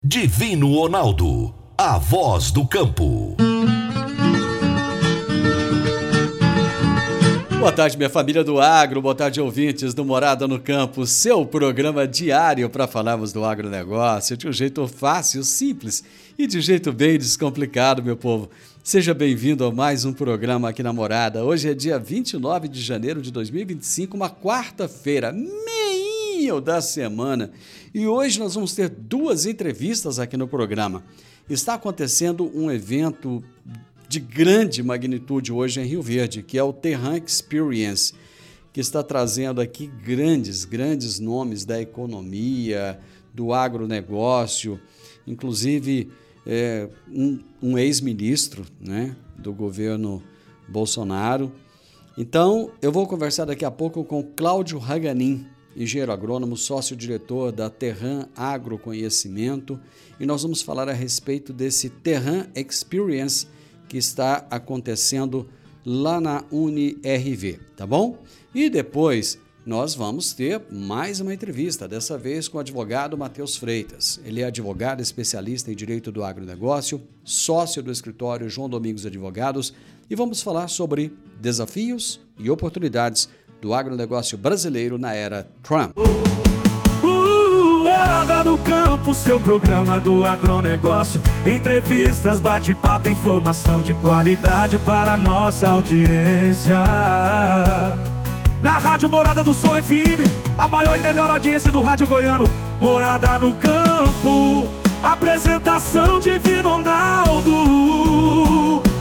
Divino Ronaldo, a voz do campo. Boa tarde, minha família do agro, boa tarde, ouvintes do Morada no Campo, seu programa diário para falarmos do agronegócio de um jeito fácil, simples e de um jeito bem descomplicado, meu povo. Seja bem-vindo a mais um programa aqui na Morada. Hoje é dia 29 de janeiro de 2025, uma quarta-feira, meio da semana. E hoje nós vamos ter duas entrevistas aqui no programa. Está acontecendo um evento de grande magnitude hoje em Rio Verde, que é o Terran Experience, que está trazendo aqui grandes nomes da economia, do agronegócio, inclusive um ex-ministro, né, do governo Bolsonaro. Então, eu vou conversar daqui a pouco com Cláudio Raganin, engenheiro agrônomo, sócio-diretor da Terran Agroconhecimento, e nós vamos falar a respeito desse Terran Experience que está acontecendo lá na UniRV, tá bom? E depois nós vamos ter mais uma entrevista, dessa vez com o advogado Matheus Freitas. Ele é advogado especialista em direito do agronegócio, sócio do escritório João Domingos Advogados, e vamos falar sobre desafios e oportunidades do agronegócio brasileiro na era Trump. Morada no Campo, seu programa do agronegócio. Entrevistas, bate-papo, informação de qualidade para a nossa audiência. Na Rádio Morada do Sol FM, a maior e melhor audiência do rádio goiano. Morada no Campo, apresentação Divino Ronaldo.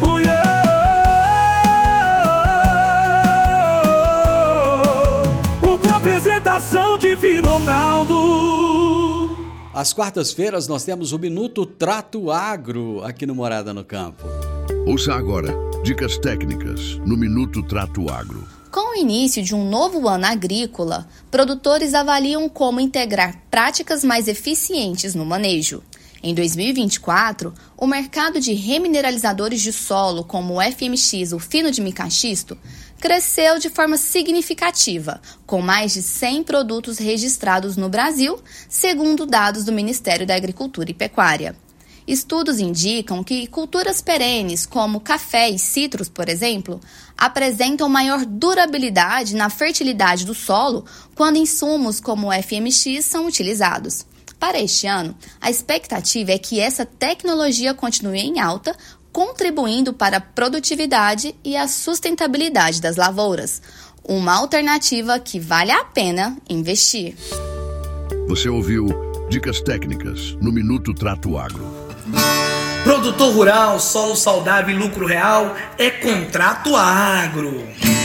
Apresentação Divino Ronaldo. Às quartas-feiras nós temos o Minuto Trato Agro aqui no Morada no Campo. Ouça agora dicas técnicas no Minuto Trato Agro. Com o início de um novo ano agrícola, produtores avaliam como integrar práticas mais eficientes no manejo. Em 2024, o mercado de remineralizadores de solo, como o FMX, o fino de micaxisto, cresceu de forma significativa, com mais de 100 produtos registrados no Brasil, segundo dados do Ministério da Agricultura e Pecuária. Estudos indicam que culturas perenes, como café e citros, por exemplo, apresentam maior durabilidade na fertilidade do solo quando insumos como o FMX são utilizados. Para este ano, a expectativa é que essa tecnologia continue em alta, contribuindo para a produtividade e a sustentabilidade das lavouras. Uma alternativa que vale a pena investir. Você ouviu dicas técnicas no Minuto Trato Agro. Produtor rural, solo saudável e lucro real é Contrato Agro.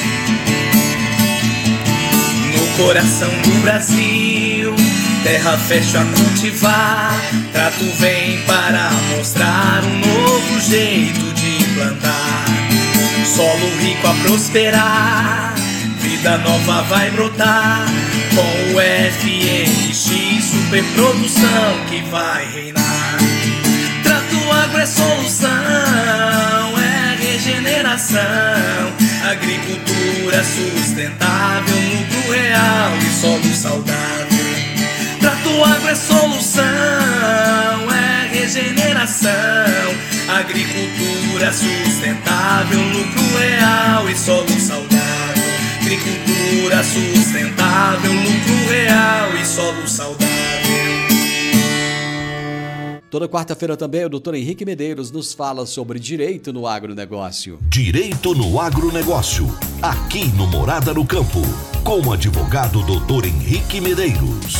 No coração do Brasil, terra fértil a cultivar, Trato vem para mostrar um novo jeito de plantar. Solo rico a prosperar, vida nova vai brotar, com o FMX, superprodução que vai reinar. Trato Agro é solução, é regeneração, agricultura sustentável, lucro real e solo saudável. Trato Agro é solução, é regeneração, agricultura sustentável, lucro real e solo saudável. Agricultura sustentável, lucro real e solo saudável. Toda quarta-feira também o Dr. Henrique Medeiros nos fala sobre direito no agronegócio. Direito no agronegócio, aqui no Morada no Campo, com o advogado Dr. Henrique Medeiros.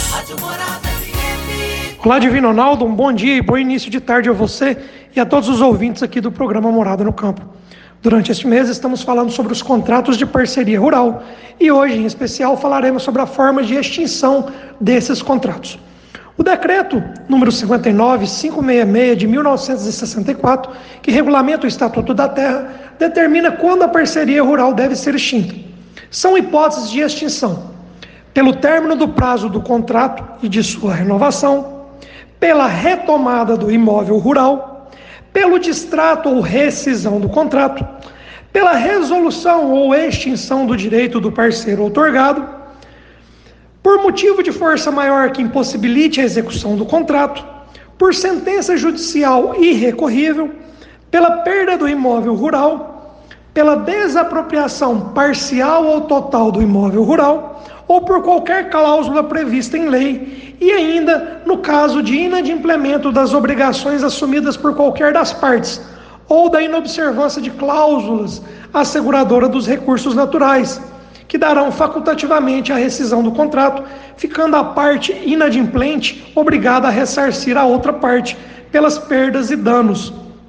Olá, Divino Ronaldo, um bom dia e bom início de tarde a você e a todos os ouvintes aqui do programa Morada no Campo. Durante este mês estamos falando sobre os contratos de parceria rural e hoje, em especial, falaremos sobre a forma de extinção desses contratos. O decreto número 59.566 de 1964, que regulamenta o Estatuto da Terra, determina quando a parceria rural deve ser extinta. São hipóteses de extinção: pelo término do prazo do contrato e de sua renovação, pela retomada do imóvel rural, pelo distrato ou rescisão do contrato, pela resolução ou extinção do direito do parceiro outorgado, por motivo de força maior que impossibilite a execução do contrato, por sentença judicial irrecorrível, pela perda do imóvel rural, pela desapropriação parcial ou total do imóvel rural, ou por qualquer cláusula prevista em lei, e ainda no caso de inadimplemento das obrigações assumidas por qualquer das partes, ou da inobservância de cláusulas asseguradora dos recursos naturais, que darão facultativamente a rescisão do contrato, ficando a parte inadimplente obrigada a ressarcir a outra parte pelas perdas e danos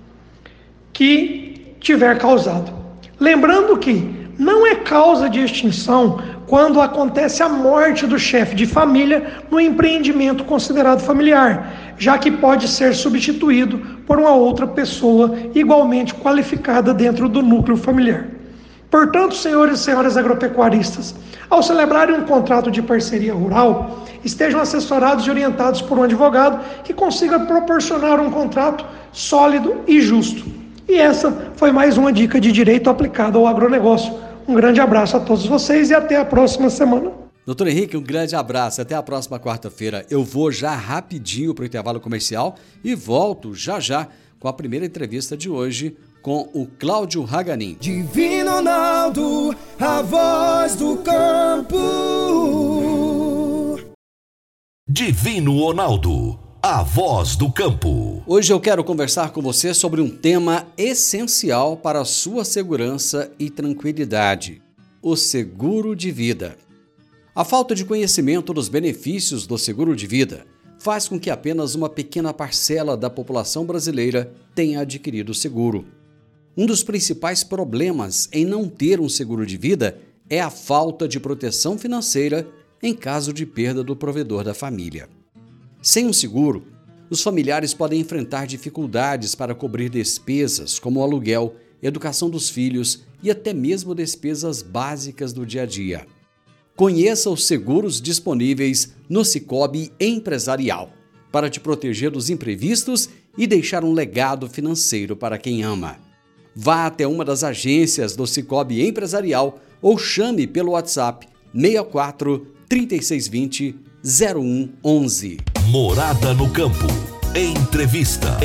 que tiver causado. Lembrando que não é causa de extinção quando acontece a morte do chefe de família no empreendimento considerado familiar, já que pode ser substituído por uma outra pessoa igualmente qualificada dentro do núcleo familiar. Portanto, senhores e senhoras agropecuaristas, ao celebrarem um contrato de parceria rural, estejam assessorados e orientados por um advogado que consiga proporcionar um contrato sólido e justo. E essa foi mais uma dica de direito aplicado ao agronegócio. Um grande abraço a todos vocês e até a próxima semana. Doutor Henrique, um grande abraço. Até a próxima quarta-feira. Eu vou já rapidinho para o intervalo comercial e volto já com a primeira entrevista de hoje com o Cláudio Haganin. Divino Ronaldo, a voz do campo. Divino Ronaldo, a voz do campo. Hoje eu quero conversar com você sobre um tema essencial para a sua segurança e tranquilidade: o seguro de vida. A falta de conhecimento dos benefícios do seguro de vida faz com que apenas uma pequena parcela da população brasileira tenha adquirido o seguro. Um dos principais problemas em não ter um seguro de vida é a falta de proteção financeira em caso de perda do provedor da família. Sem um seguro, os familiares podem enfrentar dificuldades para cobrir despesas como o aluguel, educação dos filhos e até mesmo despesas básicas do dia a dia. Conheça os seguros disponíveis no Sicoob Empresarial para te proteger dos imprevistos e deixar um legado financeiro para quem ama. Vá até uma das agências do Sicoob Empresarial ou chame pelo WhatsApp 64 3620 0111. Morada no campo. Entrevista.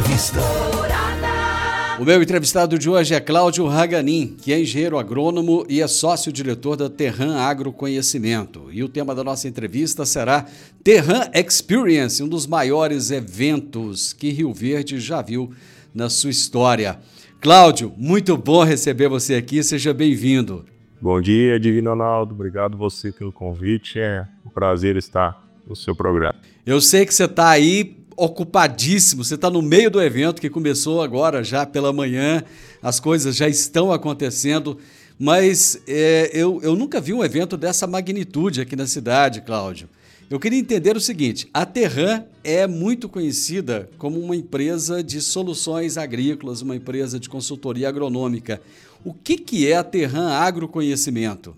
O meu entrevistado de hoje é Cláudio Haganin, que é engenheiro agrônomo e é sócio-diretor da Terram Agroconhecimento. E o tema da nossa entrevista será Terram Experience, um dos maiores eventos que Rio Verde já viu na sua história. Cláudio, muito bom receber você aqui, seja bem-vindo. Bom dia, Divino Ronaldo, obrigado você pelo convite, é um prazer estar no seu programa. Eu sei que você está aí ocupadíssimo, você está no meio do evento que começou agora já pela manhã, as coisas já estão acontecendo, mas eu nunca vi um evento dessa magnitude aqui na cidade, Cláudio. Eu queria entender o seguinte: a Terram é muito conhecida como uma empresa de soluções agrícolas, uma empresa de consultoria agronômica. O que é a Terram Agroconhecimento?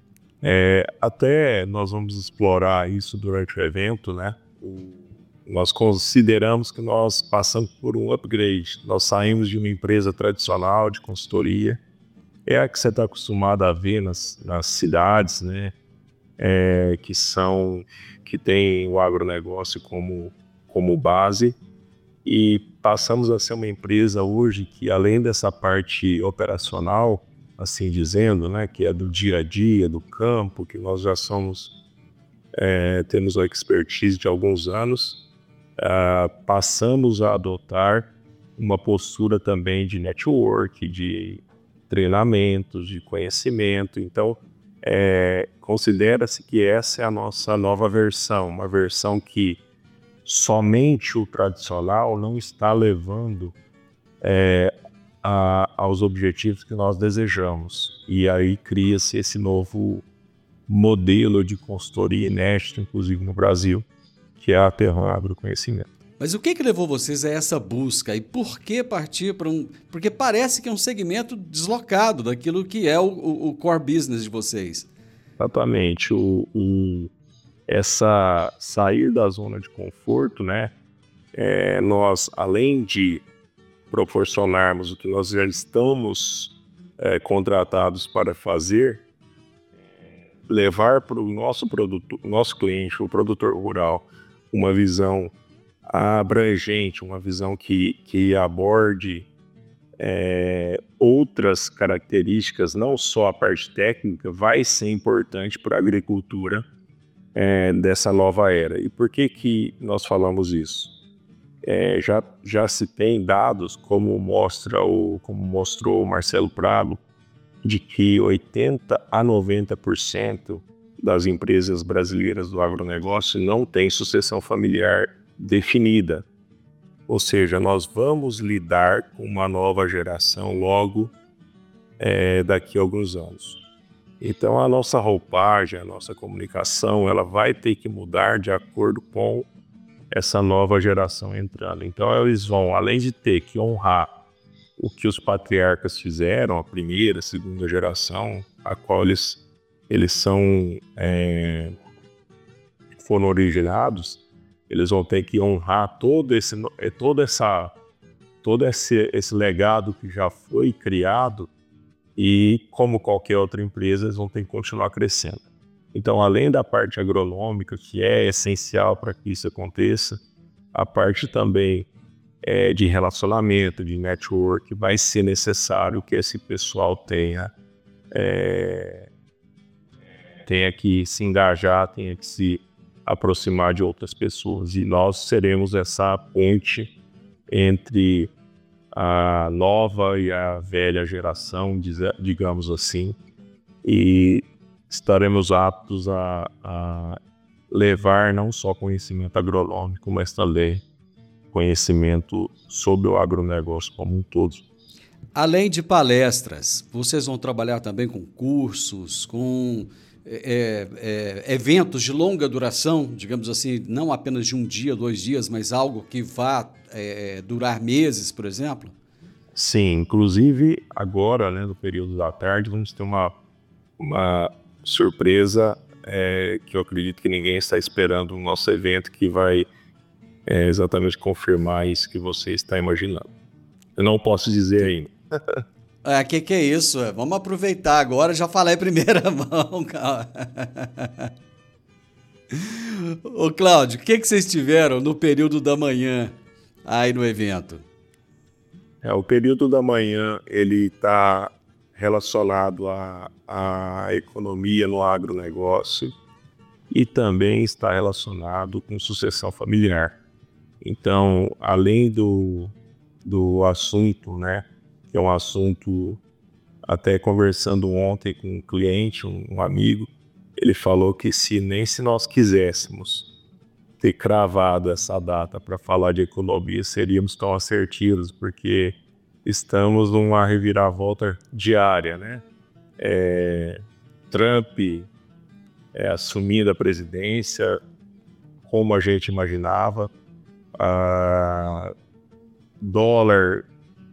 Até nós vamos explorar isso durante o evento, né? Nós consideramos que nós passamos por um upgrade. Nós saímos de uma empresa tradicional de consultoria, é a que você está acostumado a ver nas cidades, né? Que tem o agronegócio como base, e passamos a ser uma empresa hoje que, além dessa parte operacional, assim dizendo, né, que é do dia a dia, do campo, que nós já temos uma expertise de alguns anos, passamos a adotar uma postura também de network, de treinamentos, de conhecimento. Então, considera-se que essa é a nossa nova versão, uma versão que somente o tradicional não está levando aos objetivos que nós desejamos. E aí cria-se esse novo modelo de consultoria inédito, inclusive no Brasil, que é a Terram Agroconhecimento. Mas o que levou vocês a essa busca e por que partir para Porque parece que é um segmento deslocado daquilo que é o core business de vocês. Exatamente. Essa sair da zona de conforto, né? Nós, além de proporcionarmos o que nós já estamos contratados para fazer, levar para o nosso produto, nosso cliente, o produtor rural, uma visão abrangente, uma visão que aborde outras características, não só a parte técnica, vai ser importante para a agricultura dessa nova era. E por que nós falamos isso? Já se tem dados, como mostrou o Marcelo Prado, de que 80% a 90% das empresas brasileiras do agronegócio não tem sucessão familiar definida. Ou seja, nós vamos lidar com uma nova geração logo daqui a alguns anos. Então a nossa roupagem, a nossa comunicação, ela vai ter que mudar de acordo com essa nova geração entrando. Então eles vão, além de ter que honrar o que os patriarcas fizeram, a primeira, segunda geração, a qual eles foram originados, eles vão ter que honrar todo esse legado que já foi criado e, como qualquer outra empresa, eles vão ter que continuar crescendo. Então, além da parte agronômica, que é essencial para que isso aconteça, a parte também de relacionamento, de network, vai ser necessário que esse pessoal tenha que se engajar, tenha que se aproximar de outras pessoas. E nós seremos essa ponte entre a nova e a velha geração, digamos assim, e estaremos aptos a levar não só conhecimento agronômico, mas também conhecimento sobre o agronegócio como um todo. Além de palestras, vocês vão trabalhar também com cursos, com eventos de longa duração, digamos assim, não apenas de um dia, 2 dias, mas algo que vá durar meses, por exemplo? Sim, inclusive agora, né, no período da tarde, vamos ter uma surpresa que eu acredito que ninguém está esperando no nosso evento, que vai exatamente confirmar isso que você está imaginando. Eu não posso dizer ainda. Que é isso? Vamos aproveitar agora, já falei em primeira mão, cara. Ô Cláudio, o que vocês tiveram no período da manhã aí no evento? O período da manhã, ele está relacionado à economia no agronegócio e também está relacionado com sucessão familiar. Então, além do assunto, né, que é um assunto, até conversando ontem com um cliente, um amigo, ele falou que se nós quiséssemos ter cravado essa data para falar de economia, seríamos tão assertivos, porque estamos numa reviravolta diária, né? Trump assumindo a presidência como a gente imaginava, dólar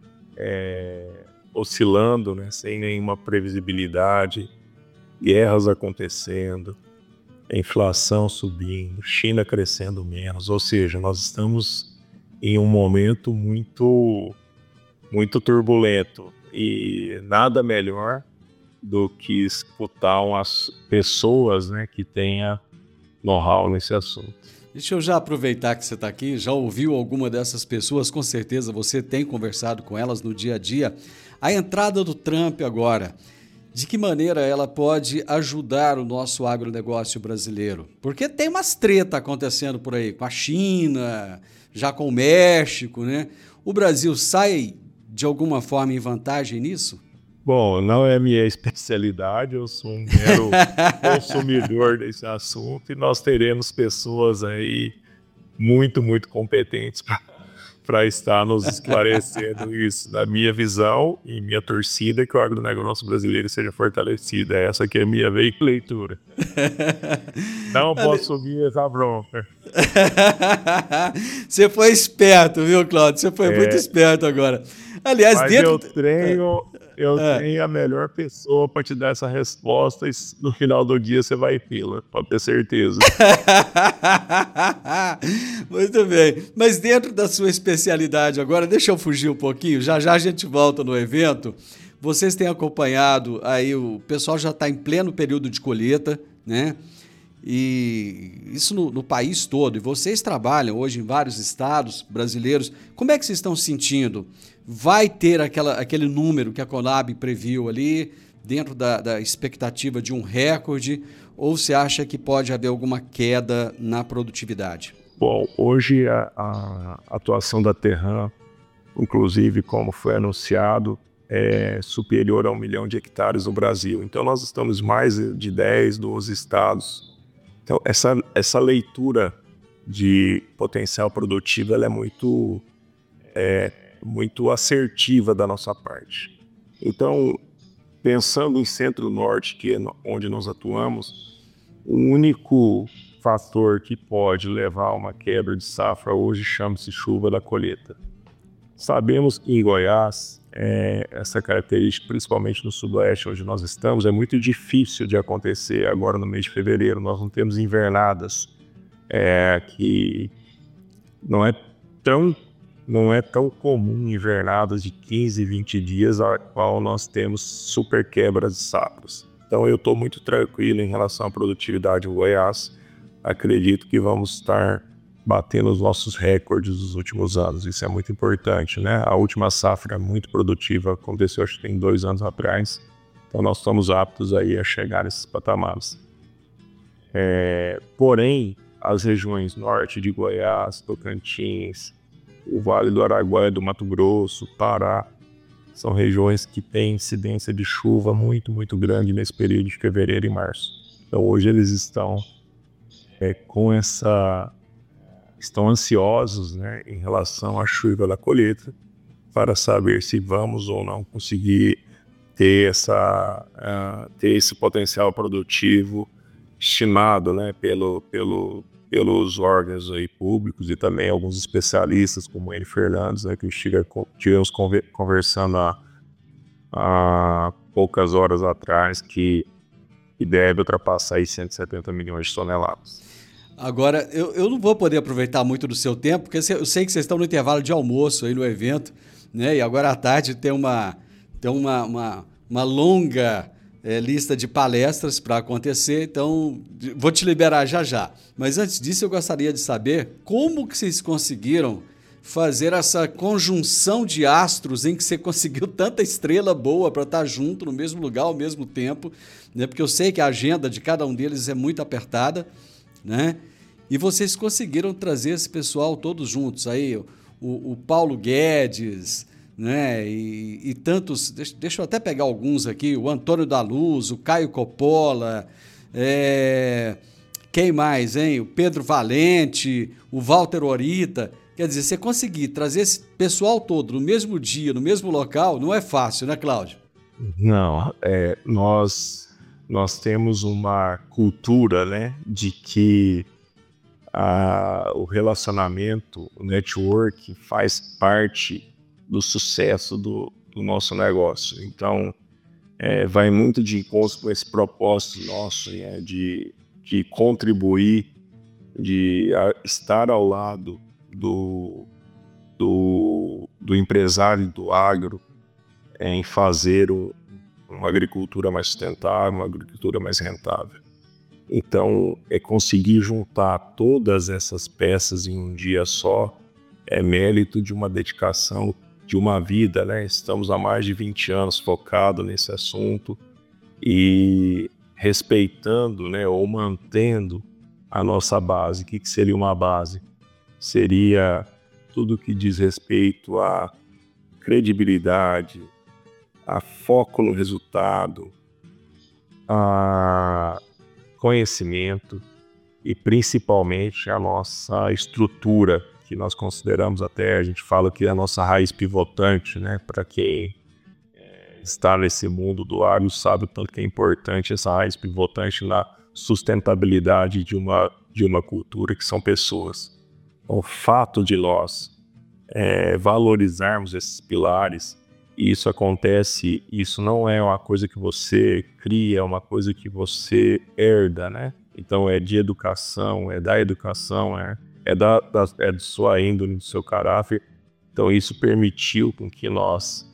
oscilando, né, sem nenhuma previsibilidade, guerras acontecendo, inflação subindo, China crescendo menos, ou seja, nós estamos em um momento muito, muito turbulento e nada melhor do que escutar umas pessoas, né, que tenham know-how nesse assunto. Deixa eu já aproveitar que você está aqui, já ouviu alguma dessas pessoas, com certeza você tem conversado com elas no dia a dia. A entrada do Trump agora, de que maneira ela pode ajudar o nosso agronegócio brasileiro? Porque tem umas tretas acontecendo por aí, com a China, já com o México, né? O Brasil sai de alguma forma em vantagem nisso? Bom, não é minha especialidade, eu sou um mero consumidor desse assunto e nós teremos pessoas aí muito, muito competentes para estar nos esclarecendo isso. Na minha visão e minha torcida, que o agronegócio brasileiro seja fortalecido. Essa aqui é a minha leitura. Não posso ouvir essa bronca. Você foi esperto, viu, Cláudio? Você foi muito esperto agora. Aliás, mas eu tenho a melhor pessoa para te dar essa resposta e no final do dia você vai pela, pode ter certeza. Muito bem. Mas dentro da sua especialidade agora, deixa eu fugir um pouquinho, já a gente volta no evento. Vocês têm acompanhado aí, o pessoal já está em pleno período de colheita, né? e isso no país todo. E vocês trabalham hoje em vários estados brasileiros. Como é que vocês estão sentindo? Vai ter aquele número que a Conab previu ali, dentro da expectativa de um recorde, ou você acha que pode haver alguma queda na produtividade? Bom, hoje a atuação da Terram, inclusive como foi anunciado, é superior a 1 milhão de hectares no Brasil. Então nós estamos em mais de 10, 12 estados. Então essa leitura de potencial produtivo ela é muito assertiva da nossa parte. Então, pensando em Centro-Norte, que é onde nós atuamos, o único fator que pode levar a uma quebra de safra hoje chama-se chuva da colheita. Sabemos que em Goiás, essa característica, principalmente no sudoeste onde nós estamos, é muito difícil de acontecer agora no mês de fevereiro. Nós não temos invernadas, que não é tão comum invernadas de 15, 20 dias, a qual nós temos super quebras de safras. Então eu estou muito tranquilo em relação à produtividade em Goiás. Acredito que vamos estar batendo os nossos recordes dos últimos anos. Isso é muito importante, né? A última safra muito produtiva aconteceu, acho que tem 2 anos atrás. Então nós estamos aptos aí a chegar nesses patamares. Porém, as regiões norte de Goiás, Tocantins, o Vale do Araguaia, do Mato Grosso, Pará, são regiões que têm incidência de chuva muito, muito grande nesse período de fevereiro e março. Então hoje eles estão estão ansiosos, né, em relação à chuva da colheita, para saber se vamos ou não conseguir ter esse potencial produtivo estimado, né, pelos órgãos aí públicos e também alguns especialistas, como N. Fernandes, né, que estivemos conversando há poucas horas atrás, que deve ultrapassar aí 170 milhões de toneladas. Agora, eu não vou poder aproveitar muito do seu tempo, porque eu sei que vocês estão no intervalo de almoço aí no evento, né? E agora à tarde tem uma longa lista de palestras para acontecer, então vou te liberar já. Mas antes disso, eu gostaria de saber como que vocês conseguiram fazer essa conjunção de astros em que você conseguiu tanta estrela boa para estar junto no mesmo lugar ao mesmo tempo, né? Porque eu sei que a agenda de cada um deles é muito apertada, né? E vocês conseguiram trazer esse pessoal todos juntos aí, o Paulo Guedes, né? E tantos, deixa eu até pegar alguns aqui, o Antônio da Luz, o Caio Coppola, quem mais, hein? O Pedro Valente, o Walter Orita. Quer dizer, você conseguir trazer esse pessoal todo no mesmo dia, no mesmo local, não é fácil, né, Cláudio? Não, nós temos uma cultura, né, de que o relacionamento, o network faz parte do sucesso do nosso negócio. Então, vai muito de encontro com esse propósito nosso, de contribuir, de estar ao lado do empresário do agro, em fazer uma agricultura mais sustentável, uma agricultura mais rentável. Então, conseguir juntar todas essas peças em um dia só é mérito de uma dedicação de uma vida, né? Estamos há mais de 20 anos focados nesse assunto e respeitando, né, ou mantendo a nossa base. O que seria uma base? Seria tudo que diz respeito à credibilidade, a foco no resultado, a conhecimento e principalmente a nossa estrutura, que nós consideramos até, a gente fala que é a nossa raiz pivotante, né? Para quem está nesse mundo do agro sabe o tanto que é importante essa raiz pivotante na sustentabilidade de uma cultura, que são pessoas. O fato de nós valorizarmos esses pilares, e isso acontece, isso não é uma coisa que você cria, é uma coisa que você herda, né? Então é de educação, é da educação, é da sua índole, do seu caráter. Então isso permitiu com que nós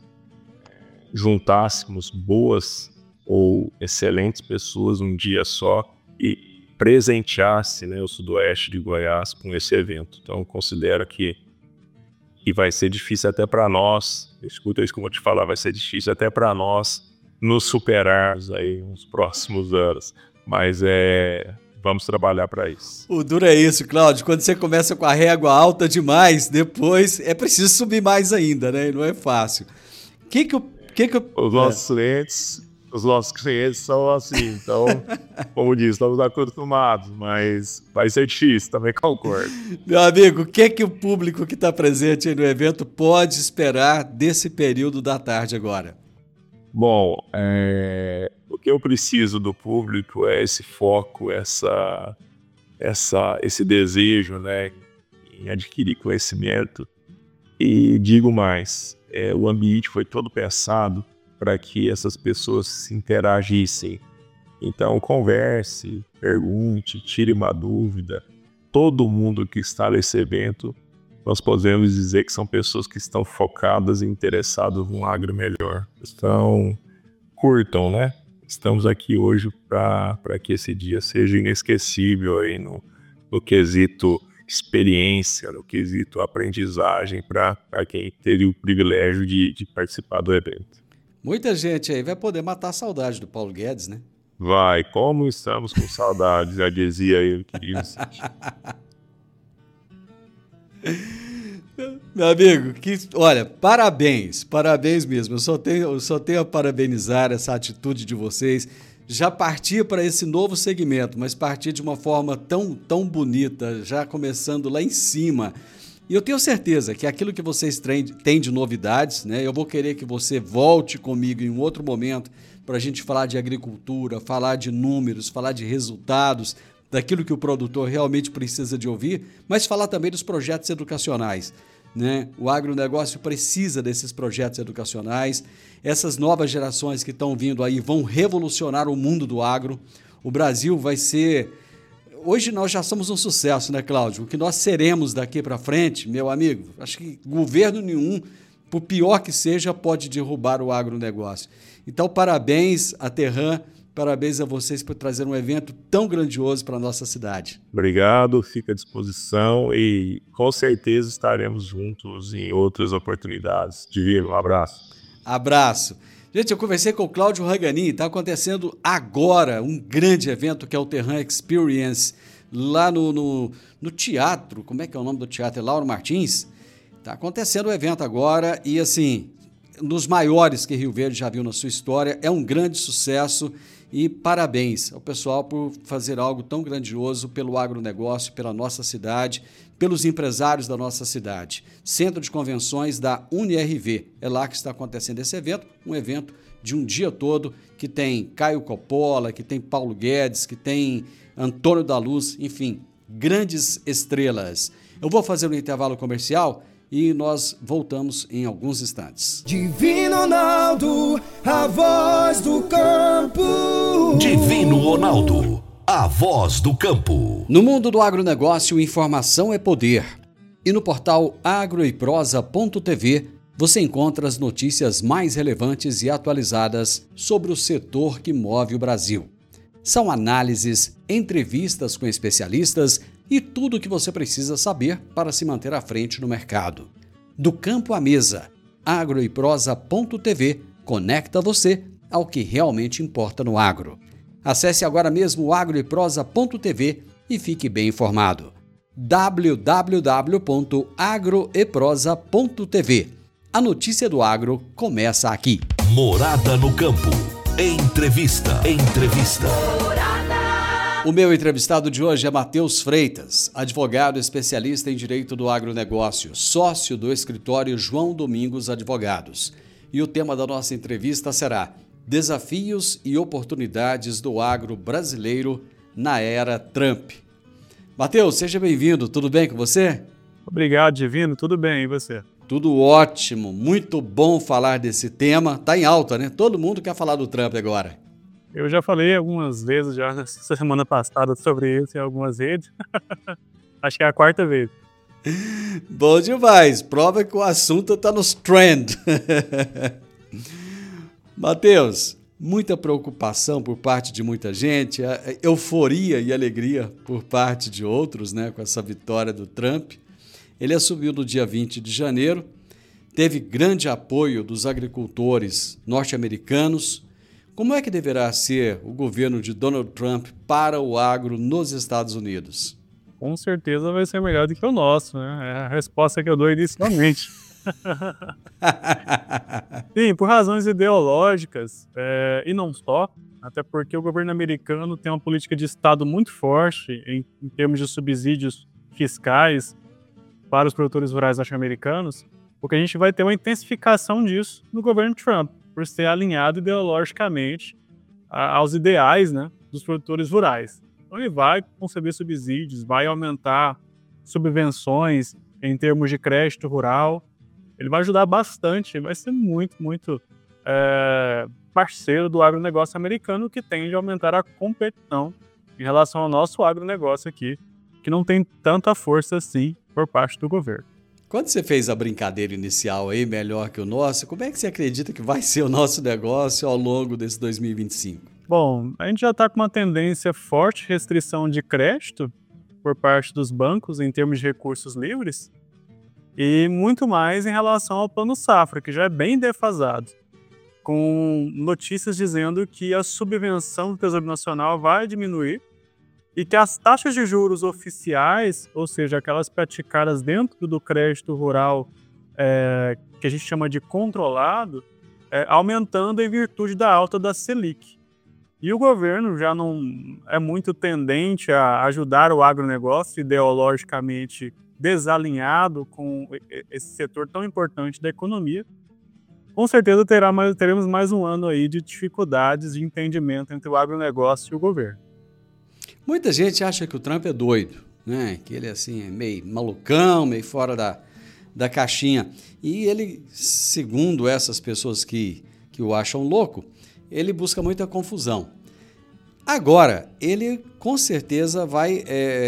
juntássemos boas ou excelentes pessoas um dia só e presenteasse, né, o Sudoeste de Goiás com esse evento. Então, considero que vai ser difícil até para nós, escuta isso que eu vou te falar, vai ser difícil até para nós nos superarmos aí nos próximos anos, mas vamos trabalhar para isso. O duro é isso, Cláudio, quando você começa com a régua alta demais, depois é preciso subir mais ainda, né? Não é fácil. Os nossos clientes são assim, então, como diz, estamos acostumados, mas vai ser difícil, também concordo. Meu amigo, o que o público que está presente aí no evento pode esperar desse período da tarde agora? Bom, o que eu preciso do público é esse foco, esse desejo, né, em adquirir conhecimento. E digo mais, o ambiente foi todo pensado para que essas pessoas se interagissem. Então, converse, pergunte, tire uma dúvida. Todo mundo que está nesse evento, nós podemos dizer que são pessoas que estão focadas e interessadas num agro melhor. Então, curtam, né? Estamos aqui hoje para que esse dia seja inesquecível aí no quesito experiência, no quesito aprendizagem para quem teve o privilégio de participar do evento. Muita gente aí vai poder matar a saudade do Paulo Guedes, né? Vai, como estamos com saudades, já dizia ele, querido. Meu amigo, olha, parabéns mesmo. Eu só tenho a parabenizar essa atitude de vocês. Já partir para esse novo segmento, mas partir de uma forma tão bonita, já começando lá em cima. E eu tenho certeza que aquilo que vocês têm de novidades, né? Eu vou querer que você volte comigo em um outro momento para a gente falar de agricultura, falar de números, falar de resultados, daquilo que o produtor realmente precisa de ouvir, mas falar também dos projetos educacionais, né? O agronegócio precisa desses projetos educacionais. Essas novas gerações que estão vindo aí vão revolucionar o mundo do agro. O Brasil vai ser... Hoje nós já somos um sucesso, né, Cláudio? O que nós seremos daqui para frente, meu amigo, acho que governo nenhum, por pior que seja, pode derrubar o agronegócio. Então, parabéns à Terram, parabéns a vocês por trazer um evento tão grandioso para a nossa cidade. Obrigado, fica à disposição e com certeza estaremos juntos em outras oportunidades. Divino, um abraço. Abraço. Gente, eu conversei com o Cláudio Raganin, está acontecendo agora um grande evento que é o Terram Experience, lá no teatro, como é que é o nome do teatro? É Lauro Martins? Está acontecendo o evento agora e, assim, nos maiores que Rio Verde já viu na sua história, é um grande sucesso e parabéns ao pessoal por fazer algo tão grandioso pelo agronegócio, pela nossa cidade, pelos empresários da nossa cidade. Centro de Convenções da UniRV, é lá que está acontecendo esse evento, um evento de um dia todo, que tem Caio Coppola, que tem Paulo Guedes, que tem Antônio da Luz, enfim, grandes estrelas. Eu vou fazer um intervalo comercial e nós voltamos em alguns instantes. Divino Ronaldo, a voz do campo. Divino Ronaldo, a voz do campo. No mundo do agronegócio, informação é poder. E no portal agroeprosa.tv você encontra as notícias mais relevantes e atualizadas sobre o setor que move o Brasil. São análises, entrevistas com especialistas e tudo o que você precisa saber para se manter à frente no mercado. Do campo à mesa, agroeprosa.tv conecta você ao que realmente importa no agro. Acesse agora mesmo o agroeprosa.tv e fique bem informado. www.agroeprosa.tv. A notícia do agro começa aqui. Morada no campo. Entrevista. O meu entrevistado de hoje é Matheus Freitas, advogado especialista em direito do agronegócio, sócio do escritório João Domingos Advogados. E o tema da nossa entrevista será Desafios e oportunidades do agro brasileiro na era Trump. Matheus, seja bem-vindo, tudo bem com você? Obrigado, Divino, tudo bem, e você? Tudo ótimo, muito bom falar desse tema, tá em alta, né? Todo mundo quer falar do Trump agora. Eu já falei algumas vezes já na semana passada sobre isso em algumas redes. Acho que é a 4ª vez. Bom demais, prova que o assunto está nos trend. Matheus, muita preocupação por parte de muita gente, euforia e alegria por parte de outros, né, com essa vitória do Trump. Ele assumiu no dia 20 de janeiro, teve grande apoio dos agricultores norte-americanos. Como é que deverá ser o governo de Donald Trump para o agro nos Estados Unidos? Com certeza vai ser melhor do que o nosso, né? É a resposta que eu dou inicialmente. Sim, por razões ideológicas, e não só, até porque o governo americano tem uma política de Estado muito forte em termos de subsídios fiscais para os produtores rurais norte-americanos, porque a gente vai ter uma intensificação disso no governo Trump, por ser alinhado ideologicamente aos ideais, né, dos produtores rurais. Então ele vai conceder subsídios, vai aumentar subvenções em termos de crédito rural. Ele vai ajudar bastante, vai ser muito parceiro do agronegócio americano, que tende a aumentar a competição em relação ao nosso agronegócio aqui, que não tem tanta força assim por parte do governo. Quando você fez a brincadeira inicial aí, melhor que o nosso, como é que você acredita que vai ser o nosso negócio ao longo desse 2025? Bom, a gente já está com uma tendência forte de restrição de crédito por parte dos bancos em termos de recursos livres, e muito mais em relação ao Plano Safra, que já é bem defasado, com notícias dizendo que a subvenção do Tesouro Nacional vai diminuir e que as taxas de juros oficiais, ou seja, aquelas praticadas dentro do crédito rural, que a gente chama de controlado, aumentando em virtude da alta da Selic. E o governo já não é muito tendente a ajudar o agronegócio ideologicamente desalinhado com esse setor tão importante da economia. Com certeza teremos mais um ano aí de dificuldades de entendimento entre o agronegócio e o governo. Muita gente acha que o Trump é doido, né? Que ele assim, é meio malucão, meio fora da caixinha. E ele, segundo essas pessoas que o acham louco, ele busca muita confusão. Agora, ele com certeza vai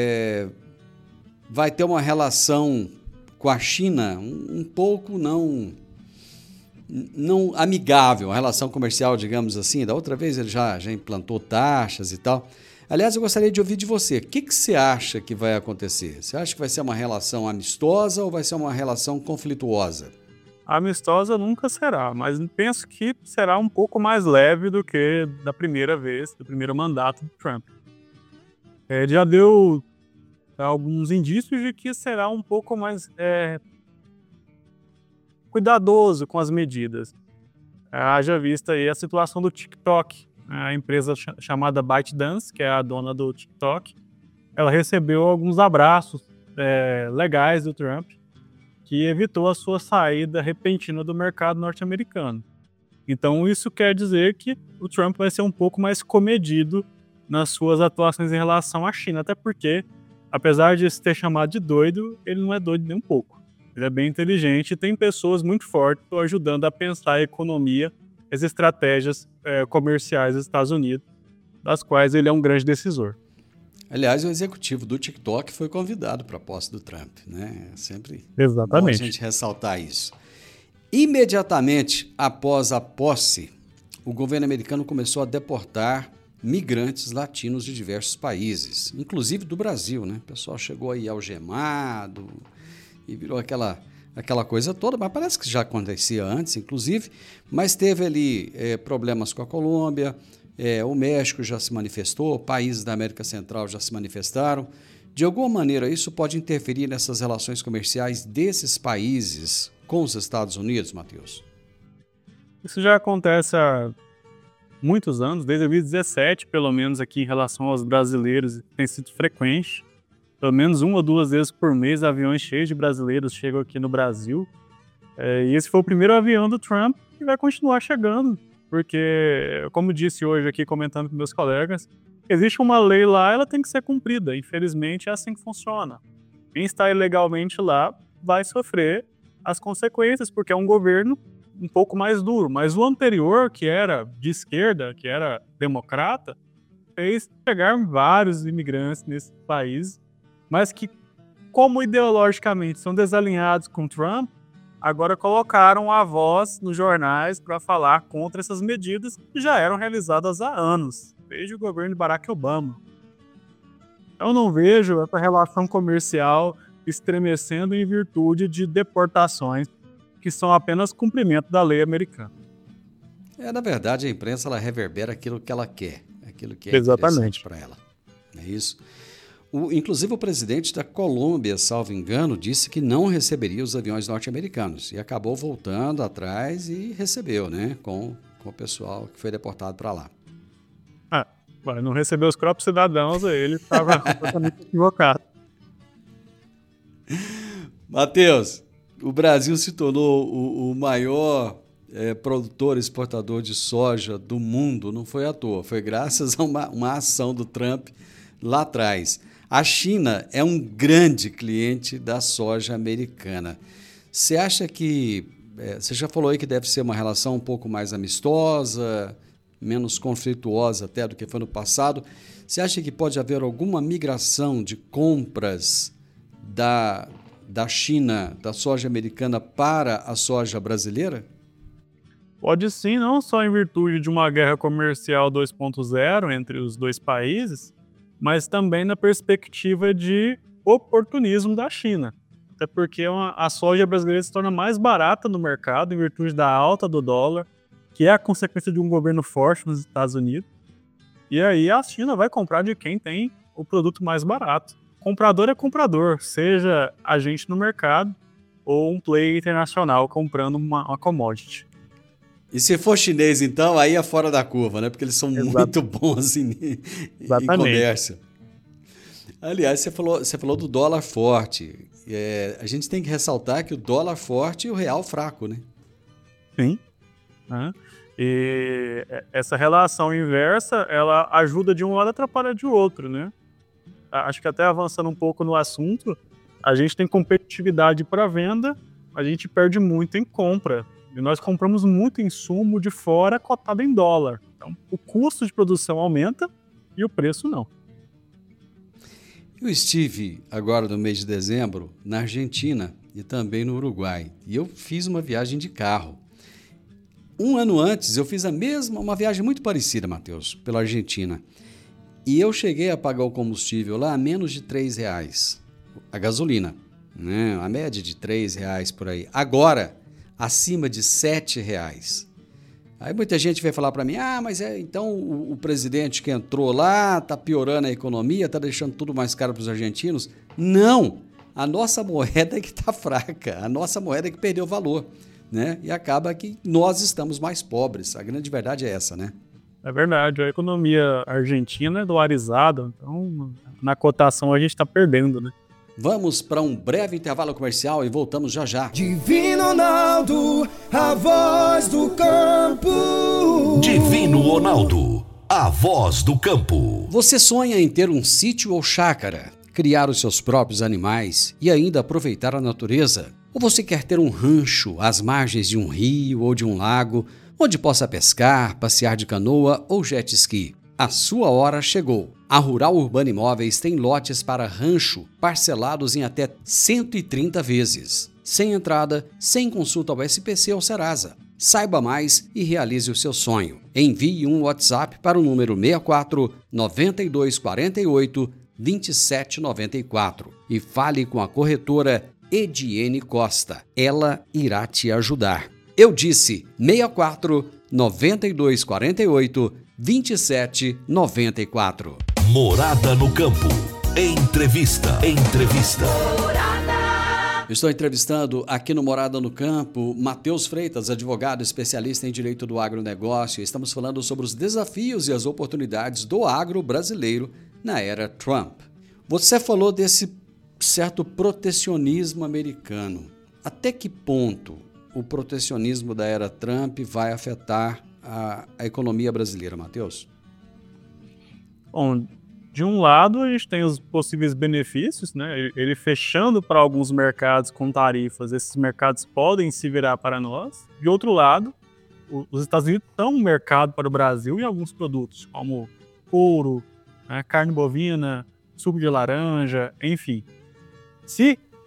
ter uma relação com a China um pouco não amigável, a relação comercial, digamos assim. Da outra vez ele já implantou taxas e tal. Aliás, eu gostaria de ouvir de você. O que você acha que vai acontecer? Você acha que vai ser uma relação amistosa ou vai ser uma relação conflituosa? Amistosa nunca será, mas penso que será um pouco mais leve do que da primeira vez, do primeiro mandato do Trump. Já deu alguns indícios de que será um pouco mais cuidadoso com as medidas. Haja vista aí a situação do TikTok. A empresa chamada ByteDance, que é a dona do TikTok, ela recebeu alguns abraços legais do Trump, que evitou a sua saída repentina do mercado norte-americano. Então isso quer dizer que o Trump vai ser um pouco mais comedido nas suas atuações em relação à China, até porque, apesar de se ter chamado de doido, ele não é doido nem um pouco. Ele é bem inteligente e tem pessoas muito fortes ajudando a pensar a economia, as estratégias comerciais dos Estados Unidos, das quais ele é um grande decisor. Aliás, o executivo do TikTok foi convidado para a posse do Trump, né? Sempre Exatamente. bom a gente ressaltar isso. Imediatamente após a posse, o governo americano começou a deportar migrantes latinos de diversos países, inclusive do Brasil, né? O pessoal chegou aí algemado e virou aquela coisa toda, mas parece que já acontecia antes, inclusive, mas teve ali problemas com a Colômbia, o México já se manifestou, países da América Central já se manifestaram. De alguma maneira, isso pode interferir nessas relações comerciais desses países com os Estados Unidos, Matheus? Isso já acontece há muitos anos, desde 2017, pelo menos aqui em relação aos brasileiros, tem sido frequente. Pelo menos 1 ou 2 vezes por mês, aviões cheios de brasileiros chegam aqui no Brasil. E esse foi o primeiro avião do Trump e vai continuar chegando, porque, como disse hoje aqui, comentando com meus colegas, existe uma lei lá, ela tem que ser cumprida. Infelizmente, é assim que funciona. Quem está ilegalmente lá vai sofrer as consequências, porque é um governo um pouco mais duro. Mas o anterior, que era de esquerda, que era democrata, fez chegar vários imigrantes nesse país, mas que, como ideologicamente são desalinhados com Trump, agora colocaram a voz nos jornais para falar contra essas medidas que já eram realizadas há anos, desde o governo de Barack Obama. Eu não vejo essa relação comercial estremecendo em virtude de deportações que são apenas cumprimento da lei americana. Na verdade, a imprensa ela reverbera aquilo que ela quer, aquilo que é Exatamente interessante para ela. É isso. Inclusive, o presidente da Colômbia, salvo engano, disse que não receberia os aviões norte-americanos e acabou voltando atrás e recebeu, né, com o pessoal que foi deportado para lá. Não recebeu os próprios cidadãos, ele estava completamente equivocado. Matheus, o Brasil se tornou o maior produtor e exportador de soja do mundo, não foi à toa, foi graças a uma ação do Trump lá atrás. A China é um grande cliente da soja americana. Você acha que... você já falou aí que deve ser uma relação um pouco mais amistosa, menos conflituosa até do que foi no passado. Você acha que pode haver alguma migração de compras da China, da soja americana, para a soja brasileira? Pode sim, não só em virtude de uma guerra comercial 2.0 entre os dois países, mas também na perspectiva de oportunismo da China. Até porque a soja brasileira se torna mais barata no mercado em virtude da alta do dólar, que é a consequência de um governo forte nos Estados Unidos. E aí a China vai comprar de quem tem o produto mais barato. Comprador é comprador, seja agente no mercado ou um player internacional comprando uma commodity. E se for chinês, então, aí é fora da curva, né? Porque eles são muito bons em comércio. Aliás, você falou do dólar forte. A gente tem que ressaltar que o dólar forte e o real fraco, né? Sim. E essa relação inversa, ela ajuda de um lado e atrapalha de outro, né? Acho que até avançando um pouco no assunto, a gente tem competitividade para venda, a gente perde muito em compra. E nós compramos muito insumo de fora cotado em dólar. Então, o custo de produção aumenta e o preço não. Eu estive agora no mês de dezembro na Argentina e também no Uruguai. E eu fiz uma viagem de carro. Um ano antes, eu fiz uma viagem muito parecida, Matheus, pela Argentina. E eu cheguei a pagar o combustível lá a menos de R$3, a gasolina, né? A média de R$3 por aí. Agora, acima de R$7. Aí muita gente vai falar para mim, mas então o presidente que entrou lá está piorando a economia, está deixando tudo mais caro para os argentinos. Não, a nossa moeda é que está fraca, a nossa moeda é que perdeu valor, né? E acaba que nós estamos mais pobres, a grande verdade é essa, né? É verdade, a economia argentina é dolarizada, então na cotação a gente está perdendo, né? Vamos para um breve intervalo comercial e voltamos já já. Divino Ronaldo, a voz do campo. Divino Ronaldo, a voz do campo. Você sonha em ter um sítio ou chácara, criar os seus próprios animais e ainda aproveitar a natureza? Ou você quer ter um rancho às margens de um rio ou de um lago, onde possa pescar, passear de canoa ou jet ski? A sua hora chegou. A Rural Urbana Imóveis tem lotes para rancho parcelados em até 130 vezes. Sem entrada, sem consulta ao SPC ou Serasa. Saiba mais e realize o seu sonho. Envie um WhatsApp para o número 64 9248 2794 e fale com a corretora Ediene Costa. Ela irá te ajudar. Eu disse 64 9248 2794. Morada no campo. Entrevista. Estou entrevistando aqui no Morada no Campo Matheus Freitas, advogado especialista em direito do agronegócio. Estamos falando sobre os desafios e as oportunidades do agro brasileiro na era Trump. Você falou desse certo protecionismo americano. Até que ponto o protecionismo da era Trump vai afetar a economia brasileira, Matheus? Bom, de um lado a gente tem os possíveis benefícios, né? Ele fechando para alguns mercados com tarifas, esses mercados podem se virar para nós. De outro lado, os Estados Unidos são um mercado para o Brasil em alguns produtos, como couro, carne bovina, suco de laranja, enfim. Se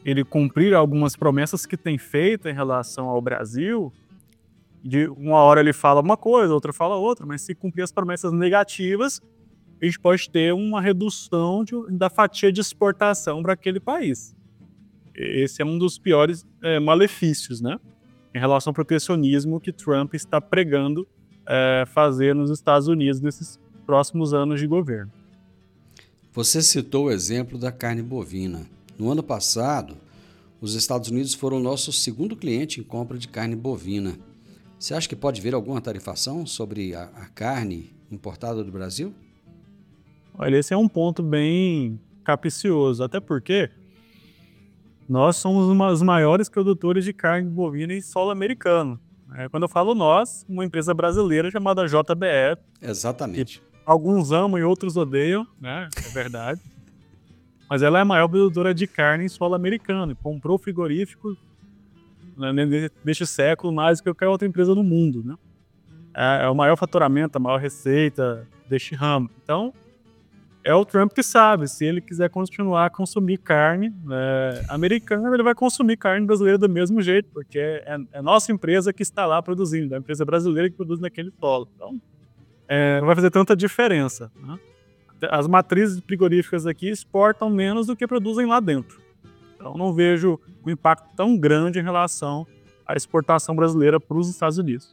ele cumprir algumas promessas que tem feito em relação ao Brasil, de uma hora ele fala uma coisa, outra fala outra, mas se cumprir as promessas negativas, a gente pode ter uma redução da fatia de exportação para aquele país. Esse é um dos piores malefícios, né, em relação ao protecionismo que Trump está pregando fazer nos Estados Unidos nesses próximos anos de governo. Você citou o exemplo da carne bovina. No ano passado, os Estados Unidos foram o nosso segundo cliente em compra de carne bovina. Você acha que pode haver alguma tarifação sobre a carne importada do Brasil? Olha, esse é um ponto bem capcioso, até porque nós somos os maiores produtores de carne bovina em solo americano. Quando eu falo nós, uma empresa brasileira chamada JBS. Exatamente. Alguns amam e outros odeiam, né? É verdade. Mas ela é a maior produtora de carne em solo americano. Comprou frigorífico, né, neste século mais do que qualquer outra empresa no mundo, né? É o maior faturamento, a maior receita deste ramo. Então, é o Trump que sabe. Se ele quiser continuar a consumir carne americana, ele vai consumir carne brasileira do mesmo jeito, porque é nossa empresa que está lá produzindo, é a empresa brasileira que produz naquele solo. Então, não vai fazer tanta diferença, né? As matrizes frigoríficas aqui exportam menos do que produzem lá dentro. Então, não vejo um impacto tão grande em relação à exportação brasileira para os Estados Unidos.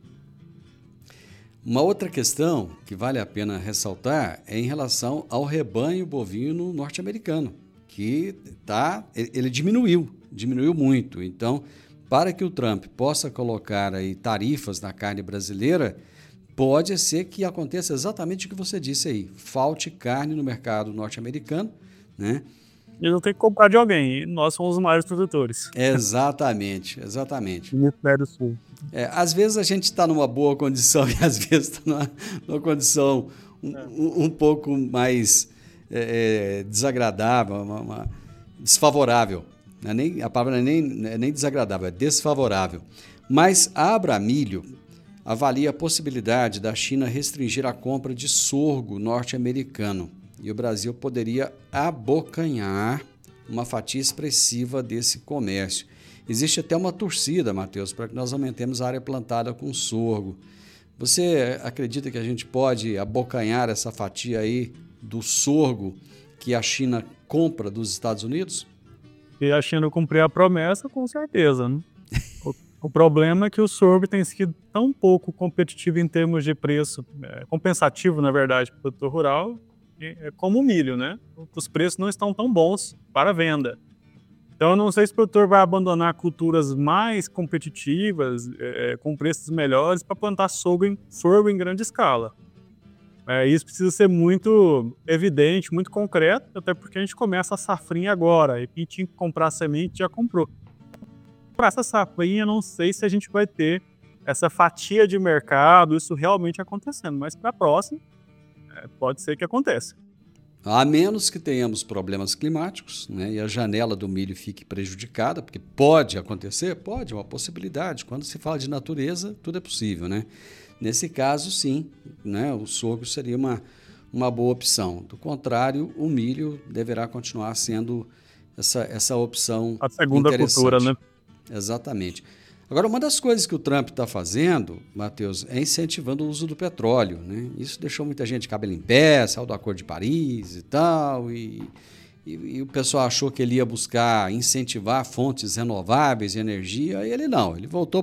Uma outra questão que vale a pena ressaltar é em relação ao rebanho bovino norte-americano, que ele diminuiu muito. Então, para que o Trump possa colocar aí tarifas na carne brasileira, pode ser que aconteça exatamente o que você disse aí, falte carne no mercado norte-americano, né? Eles vão ter que comprar de alguém, e nós somos os maiores produtores. Exatamente. Ministério do Sul. Às vezes a gente está numa boa condição e às vezes está numa condição um pouco mais desagradável, desfavorável. A palavra não é nem desagradável, é desfavorável. Mas a Abramilho avalia a possibilidade da China restringir a compra de sorgo norte-americano e o Brasil poderia abocanhar uma fatia expressiva desse comércio. Existe até uma torcida, Matheus, para que nós aumentemos a área plantada com sorgo. Você acredita que a gente pode abocanhar essa fatia aí do sorgo que a China compra dos Estados Unidos? Se a China cumprir a promessa, com certeza, né? O problema é que o sorgo tem sido tão pouco competitivo em termos de preço, compensativo, na verdade, para o produtor rural, como o milho, né? Os preços não estão tão bons para a venda. Então, eu não sei se o produtor vai abandonar culturas mais competitivas, com preços melhores, para plantar sorgo em grande escala. Isso precisa ser muito evidente, muito concreto, até porque a gente começa a safrinha agora, e quem tinha que comprar semente já comprou. Para essa safrinha, não sei se a gente vai ter essa fatia de mercado, isso realmente acontecendo, mas para a próxima, pode ser que aconteça. A menos que tenhamos problemas climáticos, né, e a janela do milho fique prejudicada, porque pode acontecer, é uma possibilidade. Quando se fala de natureza, tudo é possível, né? Nesse caso, sim, né, o sorgo seria uma boa opção. Do contrário, o milho deverá continuar sendo essa opção a segunda cultura, né? Exatamente. Agora, uma das coisas que o Trump está fazendo, Matheus, é incentivando o uso do petróleo, né? Isso deixou muita gente de cabelo em pé, saiu do Acordo de Paris e tal, e o pessoal achou que ele ia buscar incentivar fontes renováveis de energia, e ele não, ele voltou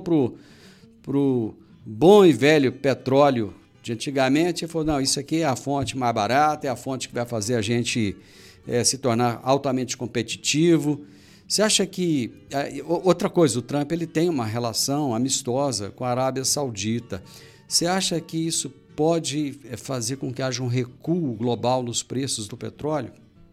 pro bom e velho petróleo de antigamente e falou, não, isso aqui é a fonte mais barata, é a fonte que vai fazer a gente se tornar altamente competitivo. Você acha que... Outra coisa, o Trump ele tem uma relação amistosa com a Arábia Saudita. Você acha que isso pode fazer com que haja um recuo global nos preços do petróleo?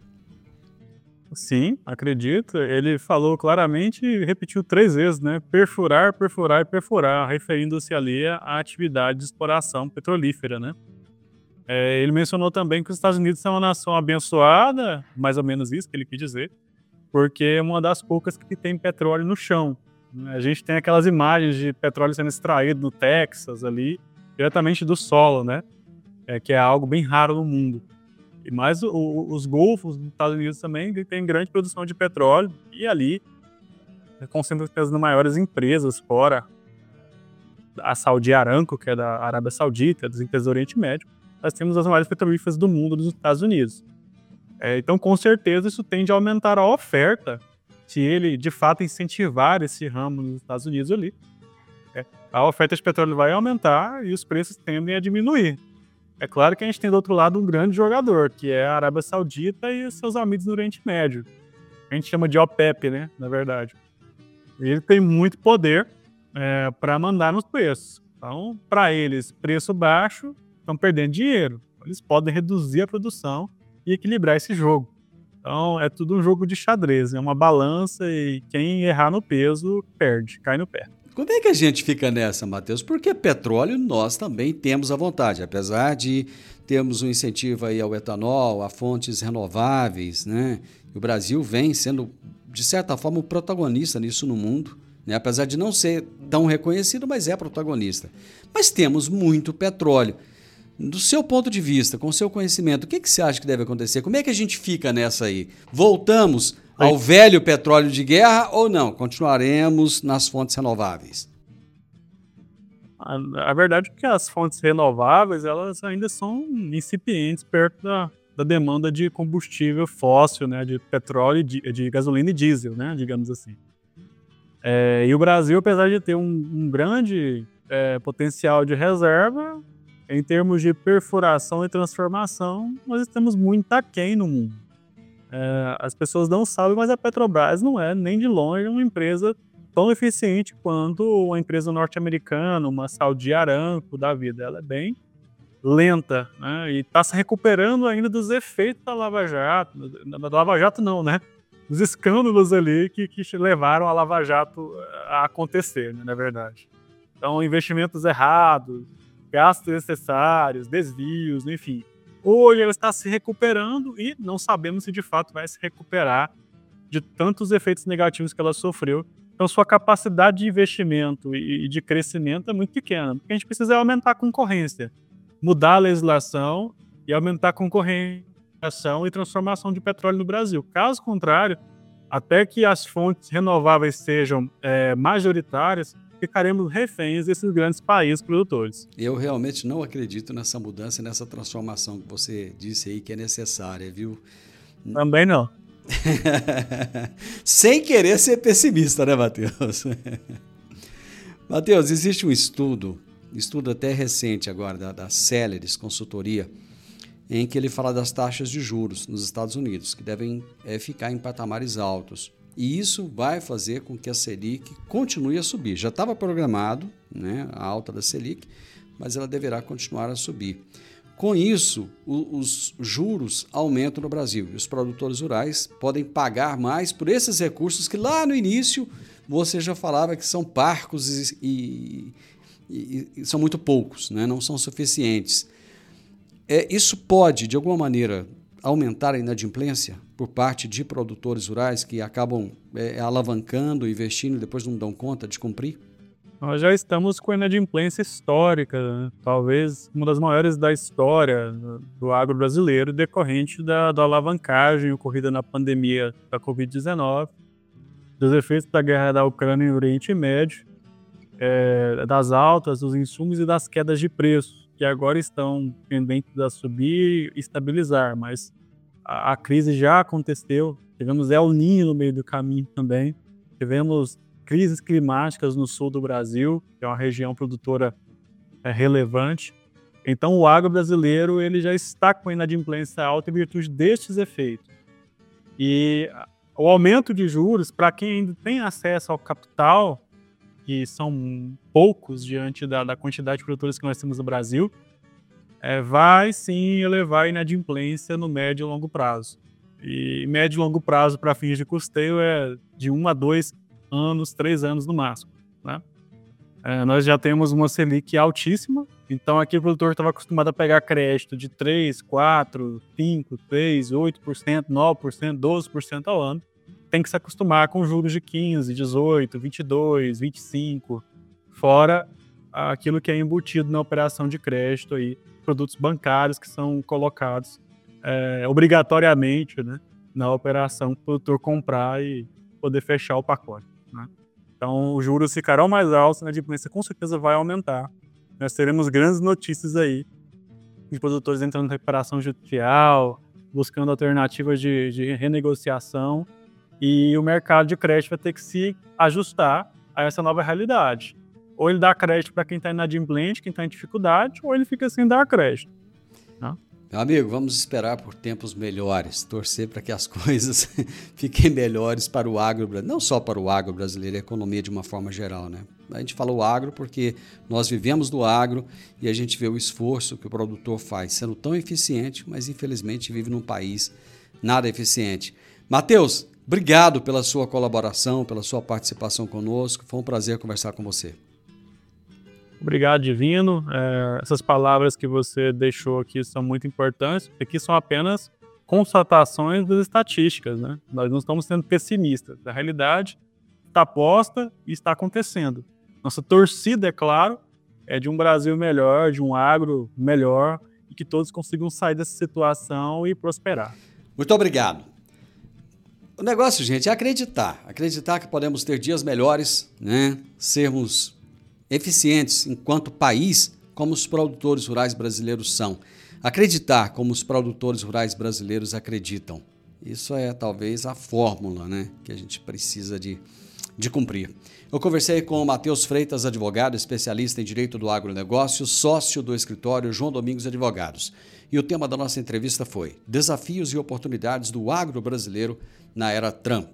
Sim, acredito. Ele falou claramente e repetiu 3 vezes, né? Perfurar, perfurar e perfurar, referindo-se ali à atividade de exploração petrolífera, né? Ele mencionou também que os Estados Unidos são uma nação abençoada, mais ou menos isso que ele quis dizer, porque é uma das poucas que tem petróleo no chão. A gente tem aquelas imagens de petróleo sendo extraído no Texas, ali, diretamente do solo, né? Que é algo bem raro no mundo. E mais os golfos dos Estados Unidos também tem grande produção de petróleo, e ali concentram as maiores empresas, fora a Saudi Aramco, que é da Arábia Saudita, das empresas do Oriente Médio. Nós temos as maiores petrolíferas do mundo dos Estados Unidos. Então, com certeza, isso tende a aumentar a oferta, se ele, de fato, incentivar esse ramo nos Estados Unidos ali. A oferta de petróleo vai aumentar e os preços tendem a diminuir. É claro que a gente tem do outro lado um grande jogador, que é a Arábia Saudita e os seus amigos no Oriente Médio. A gente chama de OPEP, né, na verdade. Ele tem muito poder para mandar nos preços. Então, para eles, preço baixo, estão perdendo dinheiro. Eles podem reduzir a produção e equilibrar esse jogo. Então, é tudo um jogo de xadrez, é uma balança e quem errar no peso, perde, cai no pé. Como é que a gente fica nessa, Matheus? Porque petróleo nós também temos à vontade, apesar de termos um incentivo aí ao etanol, a fontes renováveis, né? O Brasil vem sendo, de certa forma, um protagonista nisso no mundo, né? Apesar de não ser tão reconhecido, mas é protagonista. Mas temos muito petróleo. Do seu ponto de vista, com o seu conhecimento, o que você acha que deve acontecer? Como é que a gente fica nessa aí? Voltamos ao velho petróleo de guerra ou não? Continuaremos nas fontes renováveis? A verdade é que as fontes renováveis, elas ainda são incipientes perto da demanda de combustível fóssil, né, de petróleo, de gasolina e diesel, né, digamos assim. E o Brasil, apesar de ter um grande potencial de reserva, em termos de perfuração e transformação, nós estamos muito aquém no mundo. As pessoas não sabem, mas a Petrobras não é nem de longe uma empresa tão eficiente quanto uma empresa norte-americana, uma Saudi Aramco da vida. Ela é bem lenta, né? E está se recuperando ainda dos efeitos da Lava Jato. Da Lava Jato não, né? Os escândalos ali que levaram a Lava Jato a acontecer, né, na verdade. Então, investimentos errados, gastos necessários, desvios, enfim. Hoje ela está se recuperando e não sabemos se de fato vai se recuperar de tantos efeitos negativos que ela sofreu. Então sua capacidade de investimento e de crescimento é muito pequena. O que a gente precisa é aumentar a concorrência, mudar a legislação e aumentar a concorrência e transformação de petróleo no Brasil. Caso contrário, até que as fontes renováveis sejam majoritárias, ficaremos reféns desses grandes países produtores. Eu realmente não acredito nessa mudança e nessa transformação que você disse aí que é necessária, viu? Também não. Sem querer ser pessimista, né, Matheus? Matheus, existe um estudo até recente agora, da Celeris Consultoria, em que ele fala das taxas de juros nos Estados Unidos, que devem ficar em patamares altos. E isso vai fazer com que a Selic continue a subir. Já estava programado, né, a alta da Selic, mas ela deverá continuar a subir. Com isso, os juros aumentam no Brasil e os produtores rurais podem pagar mais por esses recursos que lá no início você já falava que são parcos e são muito poucos, né, não são suficientes. Isso pode, de alguma maneira, aumentar a inadimplência por parte de produtores rurais que acabam alavancando, investindo e depois não dão conta de cumprir? Nós já estamos com a inadimplência histórica, né? Talvez uma das maiores da história do agro brasileiro, decorrente da alavancagem ocorrida na pandemia da Covid-19, dos efeitos da guerra da Ucrânia e Oriente Médio, das altas dos insumos e das quedas de preço, que agora estão pendentes a subir e estabilizar, mas a crise já aconteceu. Tivemos El Niño no meio do caminho também, tivemos crises climáticas no sul do Brasil, que é uma região produtora relevante. Então o agro brasileiro ele já está com a inadimplência alta em virtude destes efeitos. E o aumento de juros, para quem ainda tem acesso ao capital, que são poucos diante da quantidade de produtores que nós temos no Brasil, vai sim elevar a inadimplência no médio e longo prazo. E médio e longo prazo para fins de custeio é de 1 a 2 anos, 3 anos no máximo, né? Nós já temos uma Selic altíssima, então aqui o produtor estava acostumado a pegar crédito de 3, 4, 5, 3, 8%, 9%, 12% ao ano. Tem que se acostumar com juros de 15, 18, 22, 25, fora aquilo que é embutido na operação de crédito aí, produtos bancários que são colocados obrigatoriamente, né, na operação para o produtor comprar e poder fechar o pacote, né? Então, os juros ficarão mais altos, a inadimplência com certeza vai aumentar. Nós teremos grandes notícias aí de produtores entrando em recuperação judicial, buscando alternativas de renegociação, e o mercado de crédito vai ter que se ajustar a essa nova realidade. Ou ele dá crédito para quem está inadimplente, quem está em dificuldade, ou ele fica sem dar crédito, né? Meu amigo, vamos esperar por tempos melhores, torcer para que as coisas fiquem melhores para o agro, não só para o agro brasileiro, a economia de uma forma geral, né? A gente falou agro porque nós vivemos do agro e a gente vê o esforço que o produtor faz, sendo tão eficiente, mas infelizmente vive num país nada eficiente. Matheus, obrigado pela sua colaboração, pela sua participação conosco, foi um prazer conversar com você. Obrigado, Divino. Essas palavras que você deixou aqui são muito importantes. Aqui são apenas constatações das estatísticas, né? Nós não estamos sendo pessimistas. A realidade está posta e está acontecendo. Nossa torcida, é claro, é de um Brasil melhor, de um agro melhor e que todos consigam sair dessa situação e prosperar. Muito obrigado. O negócio, gente, é acreditar. Acreditar que podemos ter dias melhores, né? Sermos eficientes enquanto país, como os produtores rurais brasileiros são. Acreditar como os produtores rurais brasileiros acreditam. Isso é talvez a fórmula, né, que a gente precisa de cumprir. Eu conversei com o Matheus Freitas, advogado, especialista em direito do agronegócio, sócio do escritório João Domingos Advogados. E o tema da nossa entrevista foi Desafios e oportunidades do agro brasileiro na era Trump.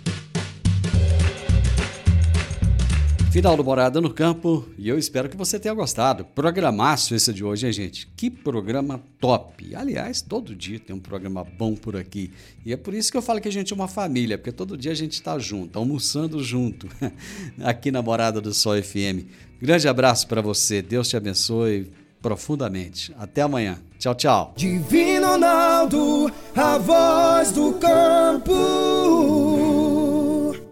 Final do Morada no Campo, e eu espero que você tenha gostado. Programaço esse de hoje, hein, gente? Que programa top! Aliás, todo dia tem um programa bom por aqui. E é por isso que eu falo que a gente é uma família, porque todo dia a gente está junto, almoçando junto, aqui na Morada do Sol FM. Grande abraço para você, Deus te abençoe profundamente. Até amanhã. Tchau, tchau. Divino Ronaldo, a voz do campo.